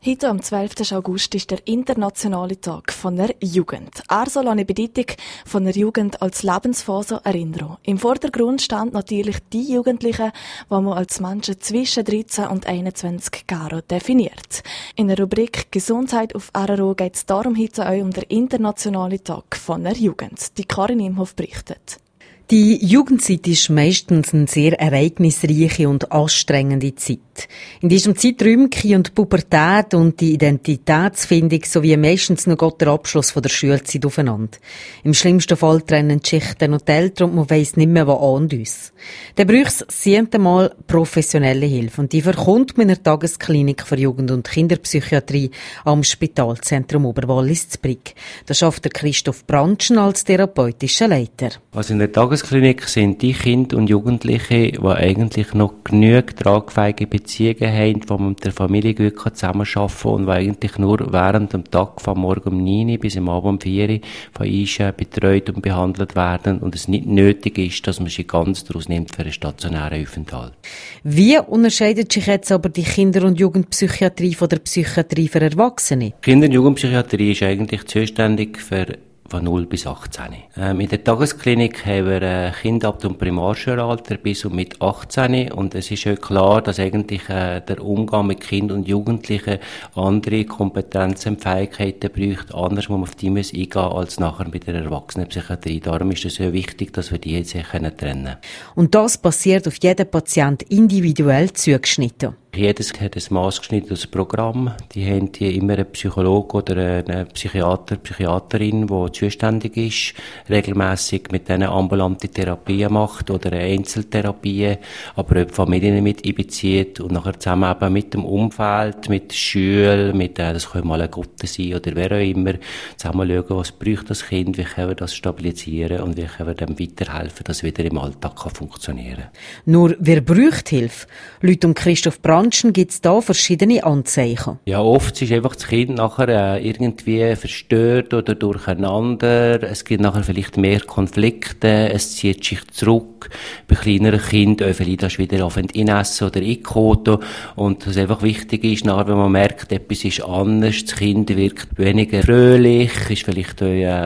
Heute am 12. August ist der internationale Tag von der Jugend. Er soll an die Bedeutung von der Jugend als Lebensphase erinnern. Im Vordergrund stehen natürlich die Jugendlichen, die man als Menschen zwischen 13 und 21 Jahren definiert. In der Rubrik Gesundheit auf RRO geht es darum heute auch um den internationalen Tag von der Jugend. Die Karin Imhoff berichtet. Die Jugendzeit ist meistens eine sehr ereignisreiche und anstrengende Zeit. In diesem Zeitraum kommen die Pubertät und die Identitätsfindung sowie meistens noch der Abschluss von der Schulzeit aufeinander. Im schlimmsten Fall trennen die Schichten und die Eltern und man weiss nicht mehr, was an und uns. Dann braucht es das 7. Mal professionelle Hilfe und die verkommt man in der Tagesklinik für Jugend- und Kinderpsychiatrie am Spitalzentrum Oberwallis zu Brig. Da schafft der Christoph Brandschen als therapeutischer Leiter. Also in der Tagesklinik sind die Kinder und Jugendliche, die eigentlich noch genug tragfähige Beziehungen haben, wo man mit der Familie gut zusammenarbeiten kann und die eigentlich nur während dem Tag von morgen um 9 Uhr bis am Abend um 4 Uhr von uns betreut und behandelt werden und es nicht nötig ist, dass man sich ganz daraus nimmt für einen stationären Aufenthalt. Wie unterscheidet sich jetzt aber die Kinder- und Jugendpsychiatrie von der Psychiatrie für Erwachsene? Kinder- und Jugendpsychiatrie ist eigentlich zuständig für von 0 bis 18. In der Tagesklinik haben wir Kinder ab dem Primarschulalter bis und mit 18 und es ist ja klar, dass eigentlich der Umgang mit Kindern und Jugendlichen andere Kompetenzen und Fähigkeiten braucht, anders muss man auf die eingehen als nachher bei der Erwachsenenpsychiatrie. Darum ist es sehr wichtig, dass wir die jetzt trennen können. Und das passiert auf jeden Patient individuell zugeschnitten. Jedes hat ein maßgeschnittenes Programm. Die haben hier immer einen Psychologe oder einen Psychiater, Psychiaterin, die zuständig ist, regelmäßig mit denen ambulante Therapien macht oder Einzeltherapien, aber auch die Familien mit einbezieht und nachher zusammen eben mit dem Umfeld, mit der Schule, das können mal ein Gutter sein oder wer auch immer, zusammen schauen, was braucht das Kind, wie können wir das stabilisieren und wie können wir dem weiterhelfen, dass es wieder im Alltag funktionieren kann. Nur, wer braucht Hilfe? Laut Christoph Brandschen gibt es da verschiedene Anzeichen. Ja, oft ist einfach das Kind nachher irgendwie verstört oder durcheinander. Es gibt nachher vielleicht mehr Konflikte, es zieht sich zurück. Bei kleineren Kindern vielleicht das wieder auf Einessen oder Einkoten. Und was einfach wichtig ist, nachher, wenn man merkt, etwas ist anders, das Kind wirkt weniger fröhlich, ist vielleicht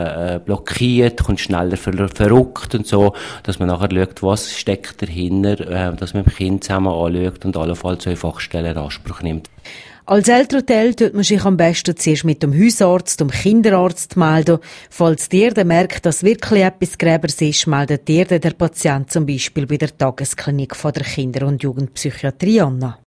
blockiert, kommt schneller verrückt und so, dass man nachher schaut, was steckt dahinter, dass man mit dem Kind zusammen anschaut und allenfalls so Fachstellen in Anspruch nimmt. Als Elternteil tut man sich am besten zuerst mit dem Hausarzt, dem Kinderarzt melden. Falls ihr dann merkt, dass wirklich etwas Gräbers ist, meldet ihr den Patient zum Beispiel bei der Tagesklinik von der Kinder- und Jugendpsychiatrie an.